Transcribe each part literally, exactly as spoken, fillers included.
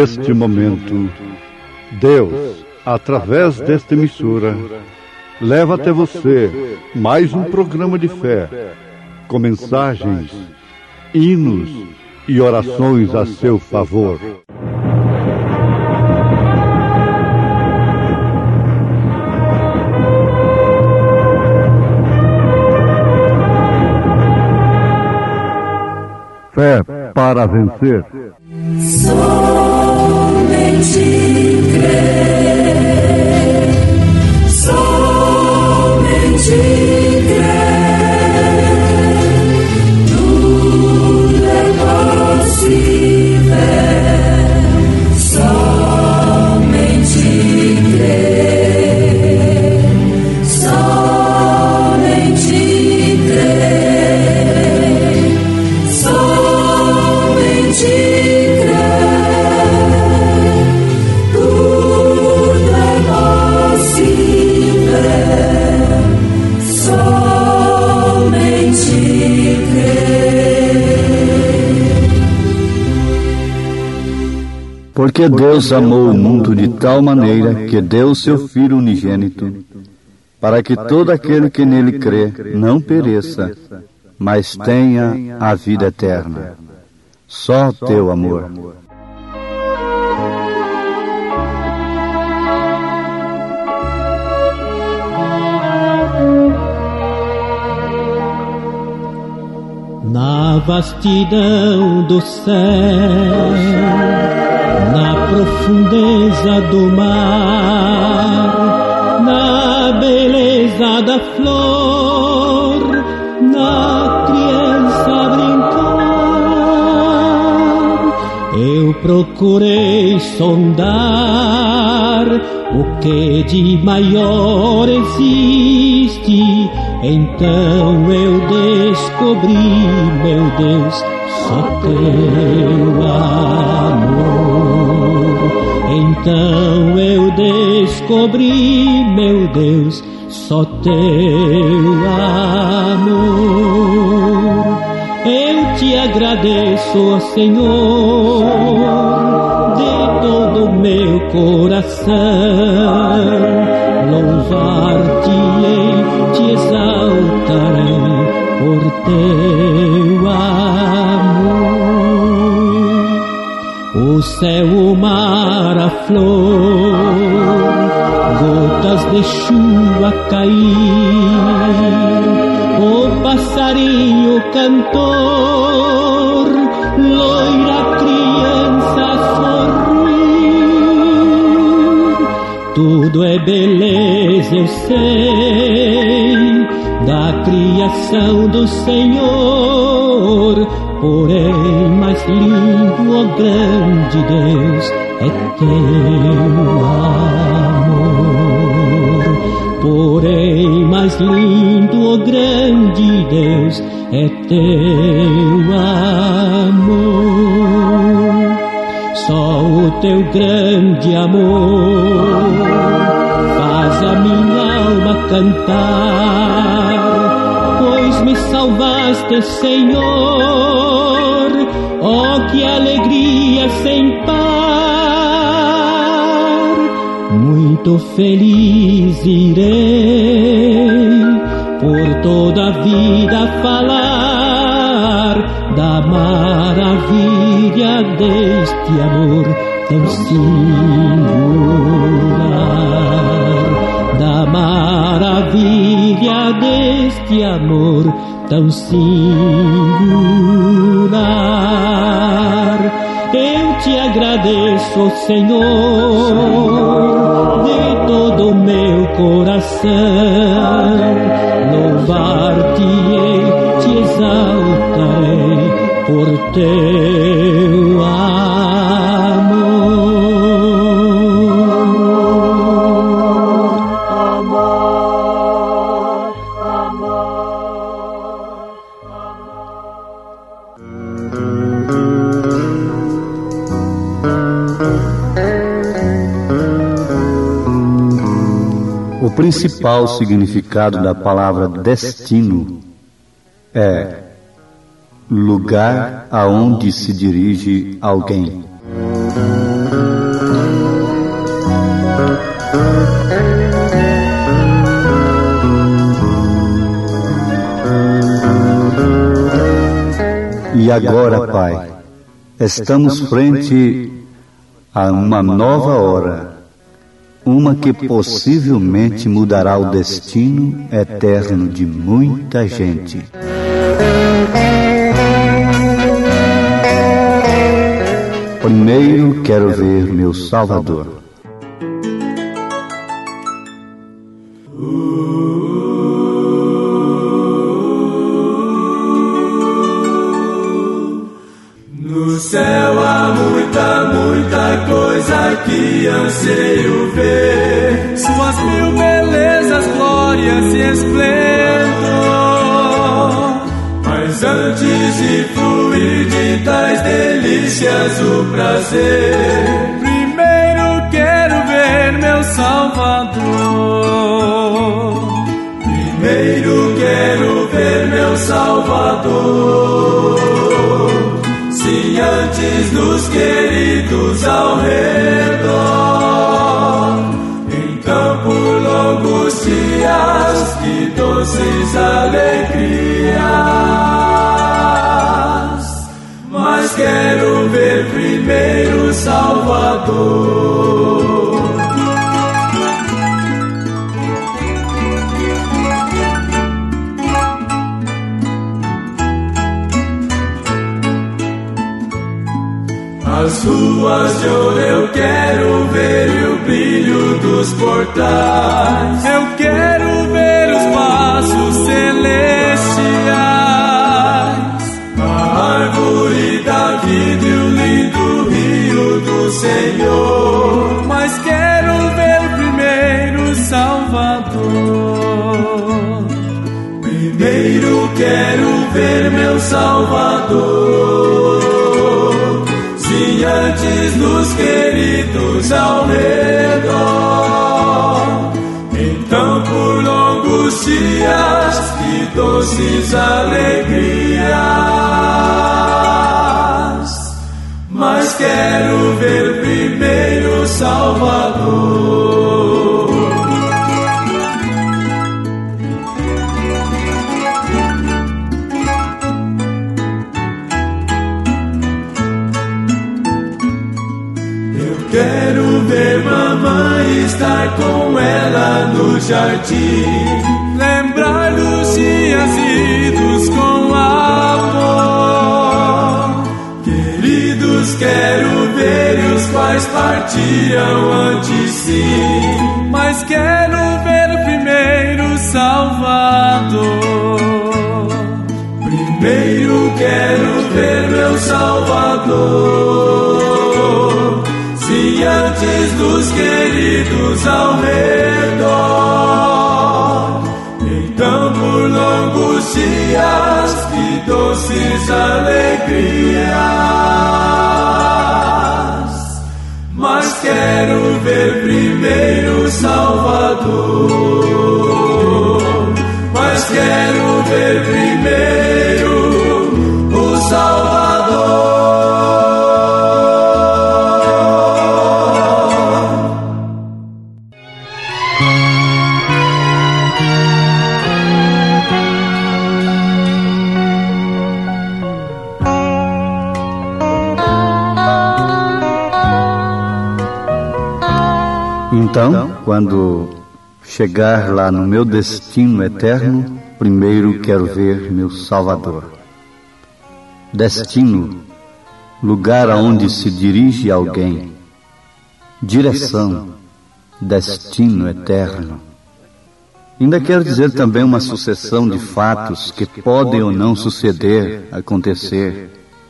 neste momento, Deus, através desta emissora, leva até você mais um programa de fé, com mensagens, hinos e orações a seu favor. Fé para vencer. Somente crer, somente crer, tudo é possível, somente crer, somente crer, somente Porque Deus amou o mundo de tal maneira que deu o seu Filho unigênito, para que todo aquele que nele crê não pereça, mas tenha a vida eterna. Só teu amor. Na vastidão do céu, na profundeza do mar, na beleza da flor, na criança brincar, eu procurei sondar o que de maior existe. Então eu descobri, meu Deus, só teu amor. Então eu descobri, meu Deus, só teu amor. Eu te agradeço, Senhor, de todo o meu coração. Louvar-te-ei, te exaltarei por teu amor. O céu, o mar, a flor, gotas de chuva cair, o passarinho cantor, loira criança sorrir, tudo é beleza, eu sei, da criação do Senhor. Porém, mais lindo, ó grande Deus, é teu amor. Porém, mais lindo, ó grande Deus, é teu amor. Só o teu grande amor faz a minha alma cantar, pois me salvaste, Senhor. Oh, que alegria sem par! Muito feliz irei por toda a vida falar da maravilha deste amor tão singular, da maravilha deste amor tão singular. Eu te agradeço, Senhor, de todo o meu coração. Louvar-te-ei, te exaltarei por teu amor. Amor, amor, O principal significado da palavra destino é lugar aonde se dirige alguém. E agora, Pai, estamos frente a uma nova hora, uma que possivelmente mudará o destino eterno de muita gente. Primeiro quero ver meu Salvador. No céu há muita, muita coisa que anseio ver. Suas mil belezas, glórias e esplendor. Mas antes de fluir de tais delícias o prazer, primeiro quero ver meu Salvador. Primeiro quero ver meu Salvador. Se antes dos queridos ao redor, então por longos dias, que doces alegrias. Mas quero ver primeiro Salvador. As ruas de ouro eu quero ver e o brilho dos portais. Eu quero ver os passos celestiais, a árvore da vida e o lindo rio do Senhor. Mas quero ver primeiro Salvador. Primeiro quero ver meu Salvador. Se antes dos queridos ao redor, então por longos dias, que doces alegrias. Mas quero ver primeiro Salvador. Quero ver mamãe, estar com ela no jardim, lembrar dos dias idos com amor. Queridos, quero ver os quais partiam antes sim, mas quero ver primeiro Salvador. Primeiro quero ver meu Salvador. Se antes dos queridos ao redor, então por longos dias, que doces alegrias. Mas quero ver primeiro Salvador. Mas quero ver primeiro o Salvador. Então, quando chegar lá no meu destino eterno, primeiro quero ver meu Salvador. Destino, lugar aonde se dirige alguém. Direção, destino eterno. Ainda quero dizer também uma sucessão de fatos que podem ou não suceder, acontecer.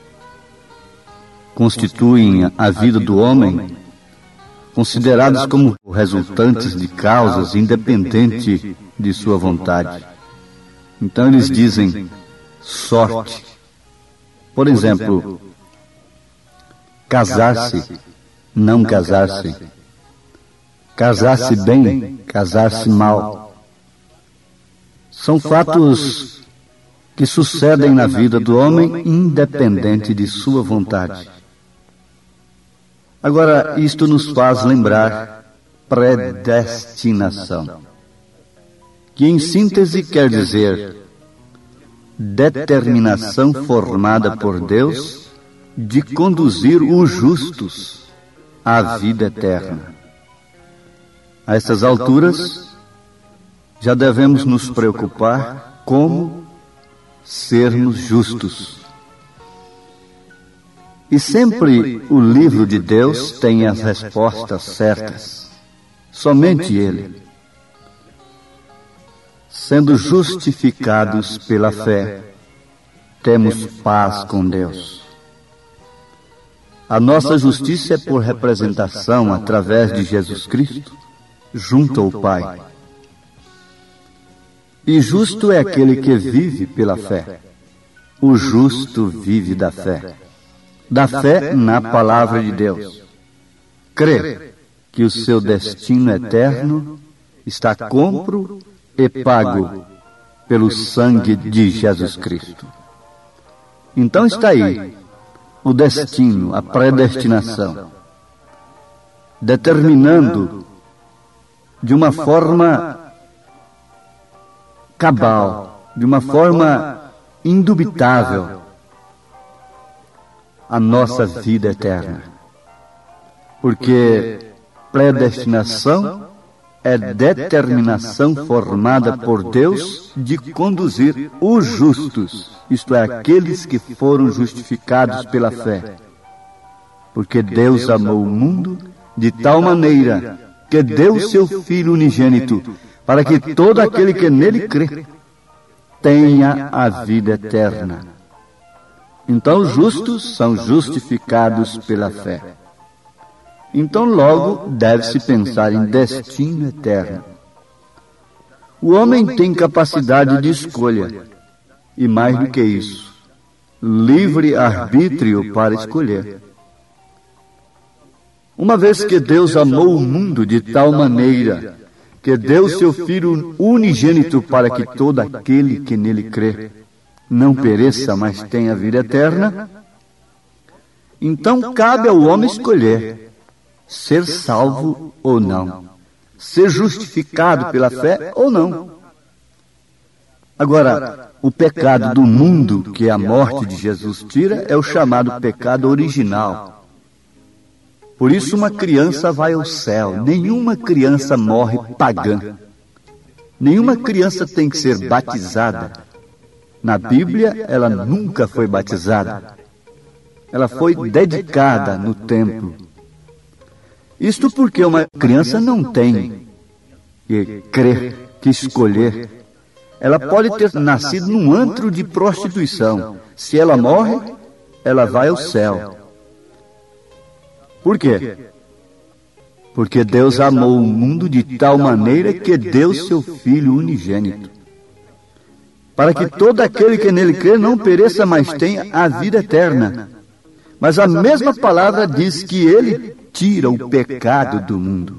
Constituem a vida do homem, considerados como resultantes de causas independente de sua vontade. Então eles dizem sorte. Por exemplo, casar-se, não casar-se. Casar-se bem, casar-se mal. São fatos que sucedem na vida do homem independente de sua vontade. Agora, isto nos faz lembrar predestinação, que em síntese quer dizer determinação formada por Deus de conduzir os justos à vida eterna. A essas alturas, já devemos nos preocupar como sermos justos. E sempre o livro de Deus tem as respostas certas. Somente Ele. Sendo justificados pela fé, temos paz com Deus. A nossa justiça é por representação através de Jesus Cristo, junto ao Pai. E justo é aquele que vive pela fé. O justo vive da fé. Da fé na palavra de Deus. Crê que o seu destino eterno está compro e pago pelo sangue de Jesus Cristo. Então está aí o destino, a predestinação, determinando de uma forma cabal, de uma forma indubitável, a nossa vida eterna. Porque predestinação é determinação formada por Deus de conduzir os justos, isto é, aqueles que foram justificados pela fé. Porque Deus amou o mundo de tal maneira que deu seu Filho unigênito, para que todo aquele que nele crê tenha a vida eterna. Então os justos são justificados pela fé. Então logo deve-se pensar em destino eterno. O homem tem capacidade de escolha, e mais do que isso, livre arbítrio para escolher. Uma vez que Deus amou o mundo de tal maneira que deu seu Filho unigênito para que todo aquele que nele crê não pereça, mas tenha vida eterna, então cabe ao homem escolher ser salvo ou não, ser justificado pela fé ou não. Agora, o pecado do mundo que a morte de Jesus tira é o chamado pecado original. Por isso uma criança vai ao céu. Nenhuma criança morre pagã. Nenhuma criança tem que ser batizada. Na Bíblia, ela nunca foi batizada. Ela foi dedicada no templo. Isto porque uma criança não tem que crer, que escolher. Ela pode ter nascido num antro de prostituição. Se ela morre, ela vai ao céu. Por quê? Porque Deus amou o mundo de tal maneira que deu seu Filho unigênito, para que todo aquele que nele crê não pereça, mas tenha a vida eterna. Mas a mesma palavra diz que Ele tira o pecado do mundo.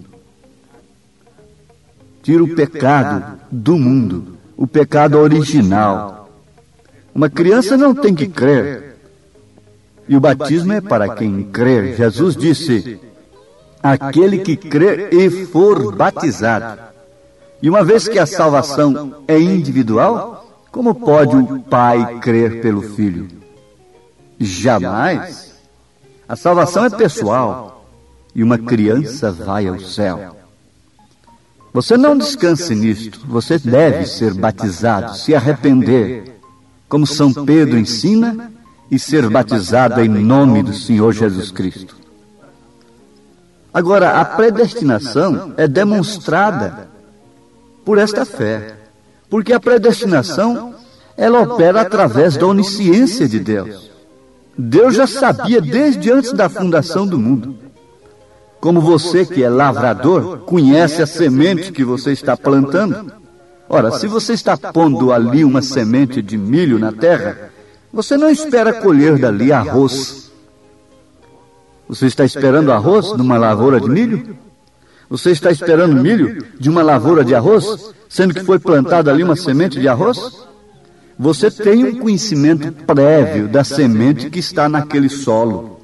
Tira o pecado do mundo, o pecado original. Uma criança não tem que crer. E o batismo é para quem crer. Jesus disse, aquele que crer e for batizado. E uma vez que a salvação é individual, como pode o pai crer pelo filho? Jamais. A salvação é pessoal. E uma criança vai ao céu. Você não descanse nisto. Você deve ser batizado, se arrepender, como São Pedro ensina, e ser batizado em nome do Senhor Jesus Cristo. Agora, a predestinação é demonstrada por esta fé, porque a predestinação, ela opera através da onisciência de Deus. Deus já sabia desde antes da fundação do mundo. Como você que é lavrador, conhece a semente que você está plantando. Ora, se você está pondo ali uma semente de milho na terra, você não espera colher dali arroz. Você está esperando arroz numa lavoura de milho? Você está esperando milho de uma lavoura de arroz, sendo que foi plantada ali uma semente de arroz? Você tem um conhecimento prévio da semente que está naquele solo,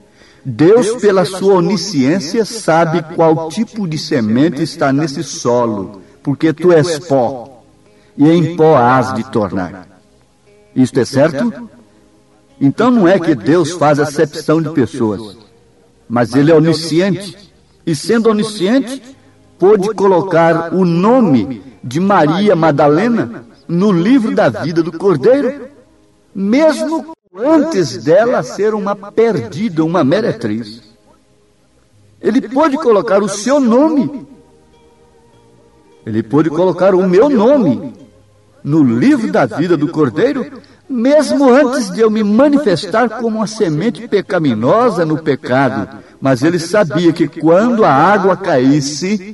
Deus, pela sua onisciência, sabe qual tipo de semente está nesse solo, porque tu és pó, e em pó hás de tornar. Isto é certo? Então não é que Deus faz acepção de pessoas, mas Ele é onisciente, e sendo onisciente, pôde colocar o nome de Maria Madalena no livro da vida do Cordeiro, mesmo antes dela ser uma perdida, uma meretriz. Ele pôde colocar o seu nome, ele pôde colocar o meu nome no livro da vida do Cordeiro, mesmo antes de eu me manifestar como uma semente pecaminosa no pecado. Mas ele sabia que quando a água caísse,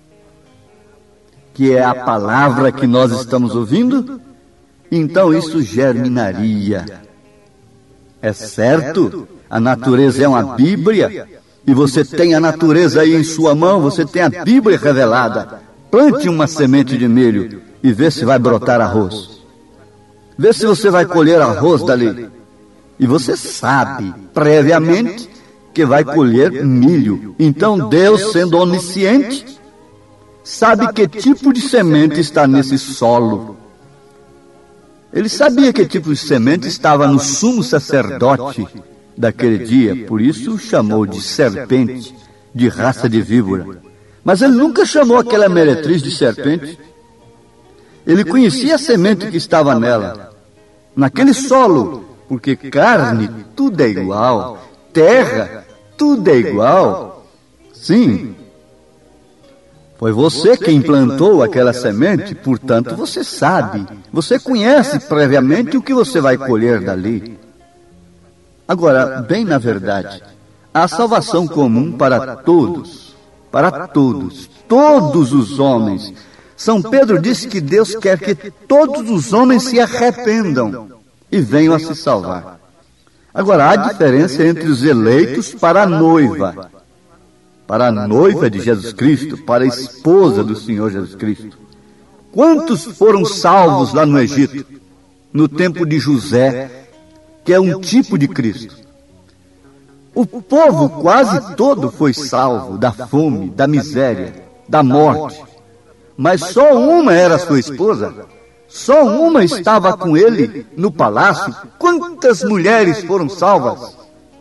que é a palavra que nós estamos ouvindo, então isso germinaria. É certo, a natureza é uma Bíblia, e você tem a natureza aí em sua mão, você tem a Bíblia revelada. Plante uma semente de milho e vê se vai brotar arroz. Vê se você vai colher arroz dali. E você sabe, previamente, que vai colher milho. Então Deus, sendo onisciente, sabe que tipo de semente está nesse solo. Ele sabia que tipo de semente estava no sumo sacerdote daquele dia, por isso o chamou de serpente, de raça de víbora. Mas ele nunca chamou aquela meretriz de serpente. Ele conhecia a semente que estava nela, naquele solo, porque carne, tudo é igual, terra, tudo é igual. Sim, foi você quem plantou aquela semente, portanto você sabe, você conhece previamente o que você vai colher dali. Agora, bem na verdade, há salvação comum para todos, para todos, todos os homens. São Pedro disse que Deus quer que todos os homens se arrependam e venham a se salvar. Agora, há diferença entre os eleitos para a noiva, para a noiva de Jesus Cristo, para a esposa do Senhor Jesus Cristo. Quantos foram salvos lá no Egito, no tempo de José, que é um tipo de Cristo? O povo quase todo foi salvo da fome, da miséria, da morte. Mas só uma era sua esposa, só uma estava com ele no palácio. Quantas mulheres foram salvas?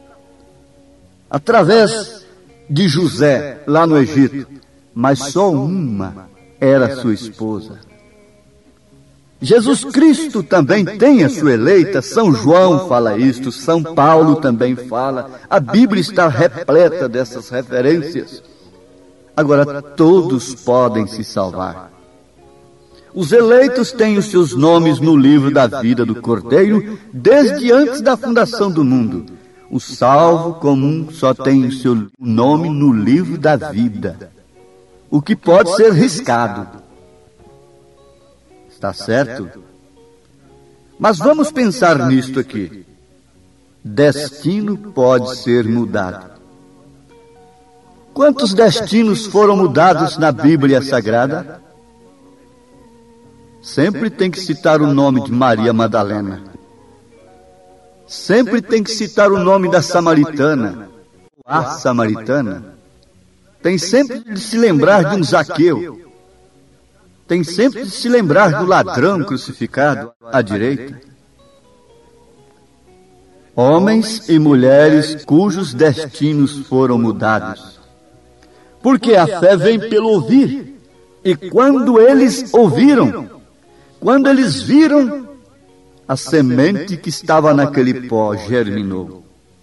Através de José, lá no Egito, mas só uma era sua esposa. Jesus Cristo também tem a sua eleita, São João fala isto, São Paulo também fala, a Bíblia está repleta dessas referências. Agora, todos podem se salvar. Os eleitos têm os seus nomes no livro da vida do Cordeiro desde antes da fundação do mundo. O salvo comum só tem o seu nome no livro da vida, o que pode ser riscado. Está certo? Mas vamos pensar nisto aqui. Destino pode ser mudado. Quantos destinos foram mudados na Bíblia Sagrada? Sempre tem que citar o nome de Maria Madalena. Sempre tem que citar o nome da samaritana, a samaritana. Tem sempre de se lembrar de um Zaqueu. Tem sempre de se lembrar do ladrão crucificado à direita. Homens e mulheres cujos destinos foram mudados. Porque a fé vem pelo ouvir. E quando eles ouviram, quando eles viram, a semente que estava naquele pó germinou.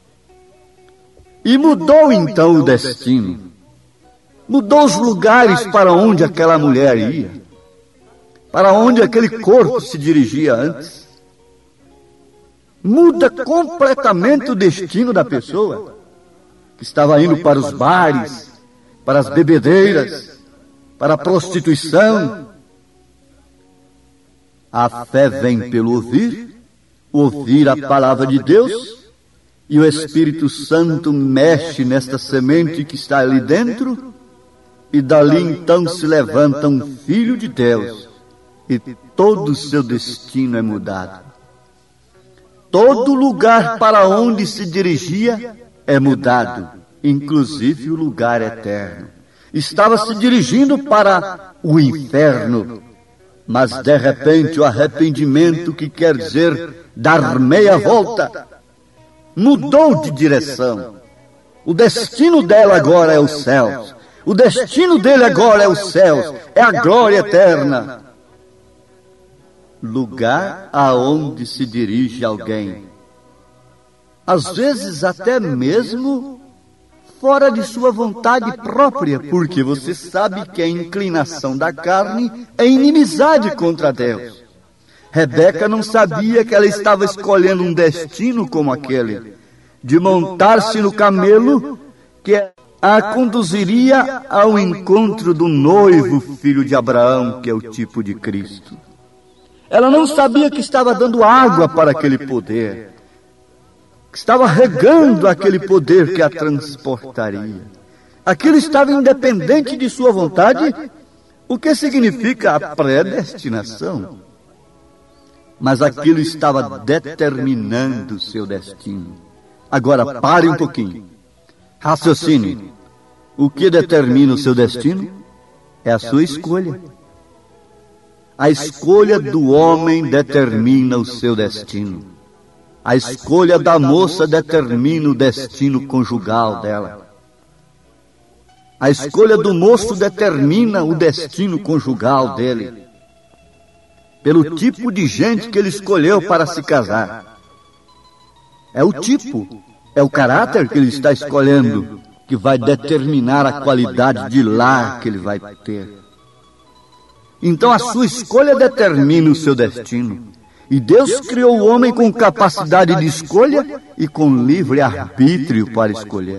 E mudou então o destino. Mudou os lugares para onde aquela mulher ia, para onde aquele corpo se dirigia antes. Muda completamente o destino da pessoa, que estava indo para os bares, para as bebedeiras, para a prostituição. A fé vem pelo ouvir, ouvir a palavra de Deus, e o Espírito Santo mexe nesta semente que está ali dentro, e dali então se levanta um filho de Deus, e todo o seu destino é mudado. Todo lugar para onde se dirigia é mudado, inclusive o lugar eterno. Estava se dirigindo para o inferno, mas de repente o arrependimento, que quer dizer dar meia volta, mudou de direção. O destino dela agora é os céus. O destino dele agora é os céus, é a glória eterna. Lugar aonde se dirige alguém, às vezes até mesmo fora de sua vontade própria, porque você sabe que a inclinação da carne é inimizade contra Deus. Rebeca não sabia que ela estava escolhendo um destino como aquele, de montar-se no camelo que a conduziria ao encontro do noivo filho de Abraão, que é o tipo de Cristo. Ela não sabia que estava dando água para aquele poder, que estava regando aquele poder que a transportaria. Aquilo estava independente de sua vontade, o que significa a predestinação. Mas aquilo estava determinando seu destino. Agora, pare um pouquinho. Raciocine. O que determina o seu destino? É a sua escolha. A escolha do homem determina o seu destino. A escolha da moça determina o destino conjugal dela. A escolha do moço determina o destino conjugal dele, pelo tipo de gente que ele escolheu para se casar. É o tipo, é o caráter que ele está escolhendo que vai determinar a qualidade de lar que ele vai ter. Então a sua escolha determina o seu destino. E Deus criou o homem com capacidade de escolha e com livre arbítrio para escolher.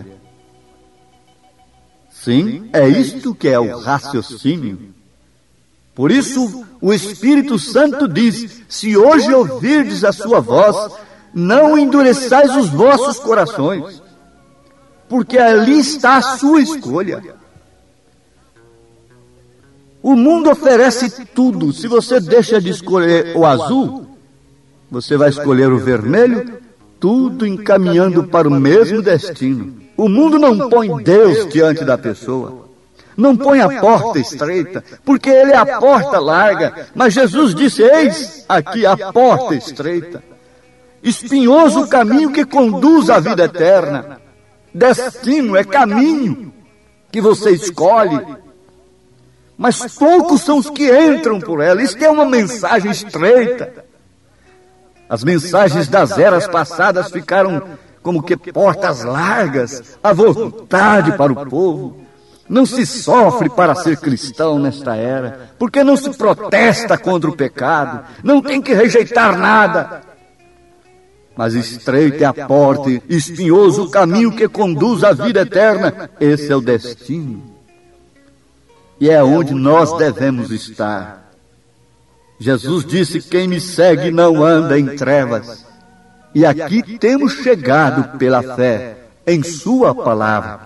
Sim, é isto que é o raciocínio. Por isso, o Espírito Santo diz: se hoje ouvirdes a sua voz, não endureçais os vossos corações, porque ali está a sua escolha. O mundo oferece tudo. Se você deixa de escolher o azul, você vai escolher o vermelho, tudo encaminhando para o mesmo destino. O mundo não põe Deus diante da pessoa, não põe a porta estreita, porque Ele é a porta larga. Mas Jesus disse: eis aqui a porta estreita, espinhoso o caminho que conduz à vida eterna. Destino é caminho que você escolhe, mas poucos são os que entram por ela. Isto é uma mensagem estreita. As mensagens das eras passadas ficaram como que portas largas, à vontade para o povo. Não se sofre para ser cristão nesta era, porque não se protesta contra o pecado, não tem que rejeitar nada. Mas estreita é a porta, espinhoso o caminho que conduz à vida eterna. Esse é o destino. E é onde nós devemos estar. Jesus disse: quem me segue não anda em trevas. E aqui temos chegado pela fé em sua palavra.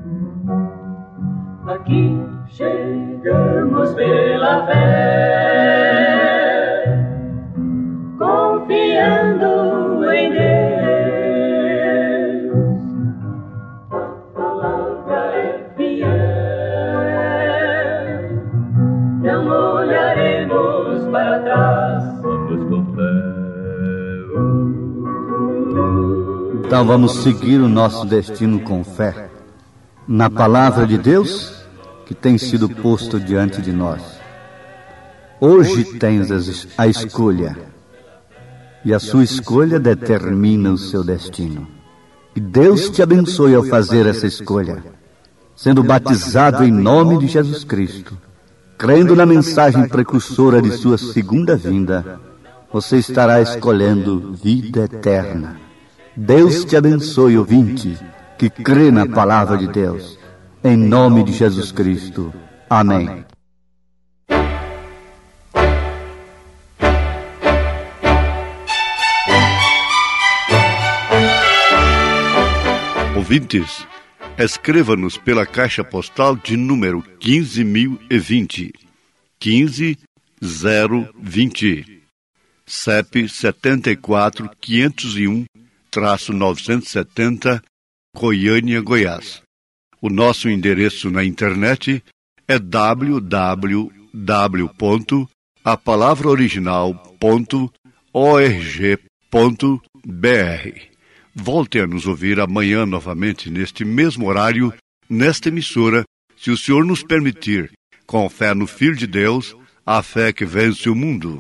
Aqui chegamos pela fé, confiando em Deus. A palavra é fiel, não olharemos para trás, vamos com fé. Então vamos seguir o nosso destino com fé, na palavra de Deus que tem sido posto diante de nós. Hoje tens a escolha, e a sua escolha determina o seu destino. Que Deus te abençoe ao fazer essa escolha, sendo batizado em nome de Jesus Cristo, crendo na mensagem precursora de sua segunda vinda. Você estará escolhendo vida eterna. Deus te abençoe, ouvinte, que crê na palavra de Deus. Em nome de Jesus Cristo. Amém. Ouvintes, escreva-nos pela caixa postal de número quinze mil e vinte, quinze zero vinte, C E P setenta e quatro, quinhentos e um, novecentos e setenta, Goiânia, Goiás. O nosso endereço na internet é w w w ponto a palavra original ponto org ponto b r. Volte a nos ouvir amanhã novamente neste mesmo horário, nesta emissora, se o Senhor nos permitir, com fé no Filho de Deus, a fé que vence o mundo.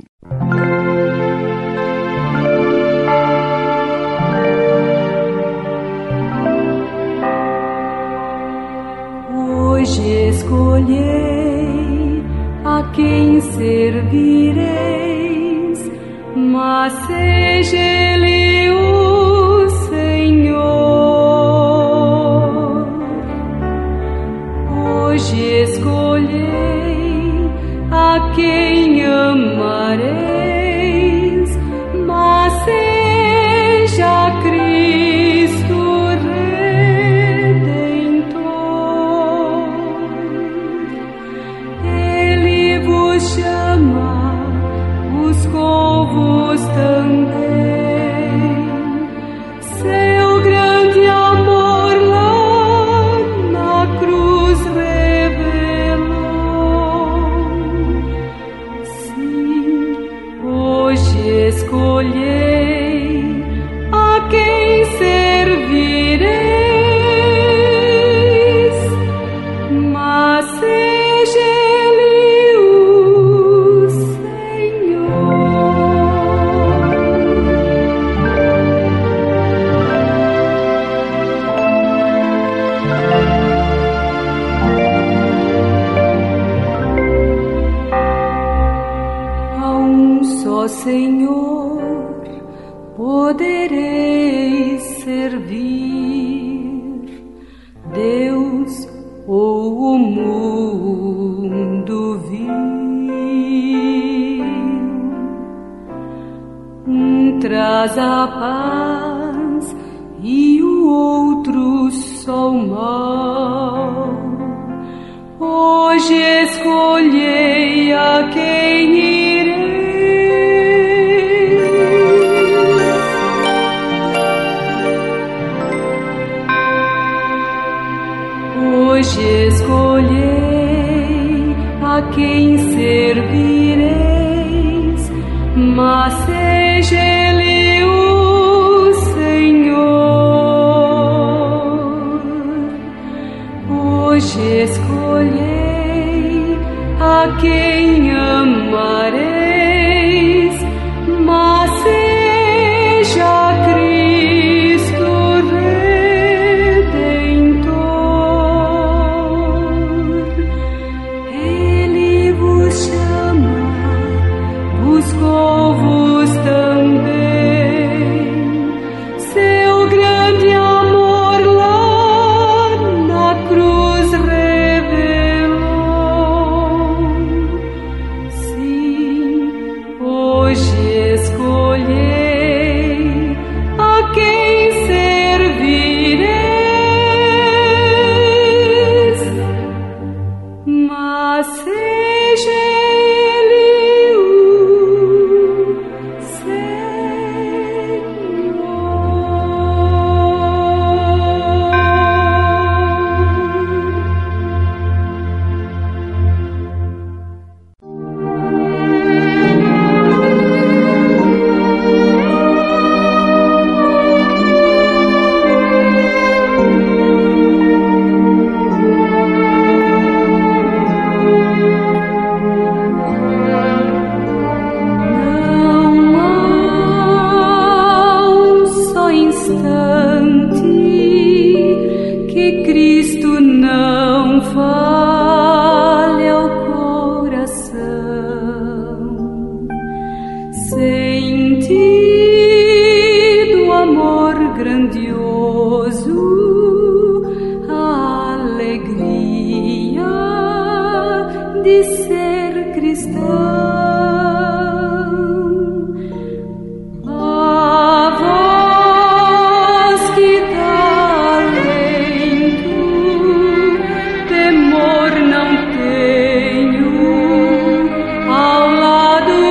Hoje escolhei a quem servireis, mas seja Ele o Senhor. Hoje escolhei a quem amareis, mas seja Cristo Redentor. Ele vos chama, buscou-vos também, seu grande amor lá na cruz revelou. Sim, hoje escolhei a quem servireis, mas seja Ele o Senhor, podereis servir, Deus ou o mundo vil. Um traz a paz e o outro só o mal. Hoje escolhei a quem irei. Hoje escolhei a quem servireis, mas seja Ele o Senhor. Hoje escolhei a quem amareis, mas seja Cristo buscou-vos também, seu grande amor lá na cruz revelou. Sim, hoje escolhei a quem servireis, mas seja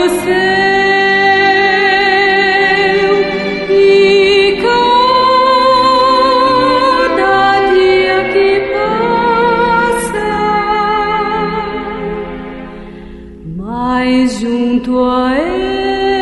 e a Ele.